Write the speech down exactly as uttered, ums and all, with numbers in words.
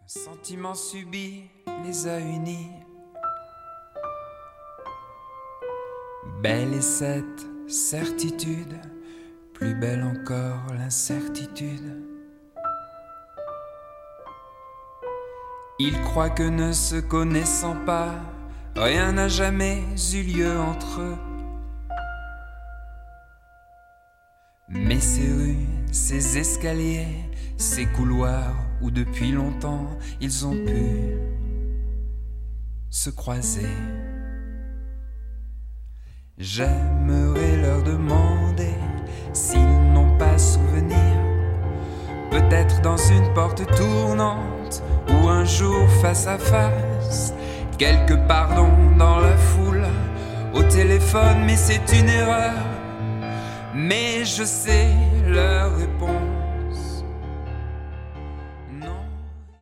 sentiment subit les a unis. Belle est cette certitude, plus belle encore l'incertitude. Ils croient que ne se connaissant pas, rien n'a jamais eu lieu entre eux. Mais ces rues, ces escaliers, ces couloirs où depuis longtemps ils ont pu se croiser. J'aimerais leur demander s'ils n'ont pas souvenir, peut-être dans une porte tournante ou un jour face à face, quelque pardon dans la foule, au téléphone, mais c'est une erreur. Mais je sais leur répondre.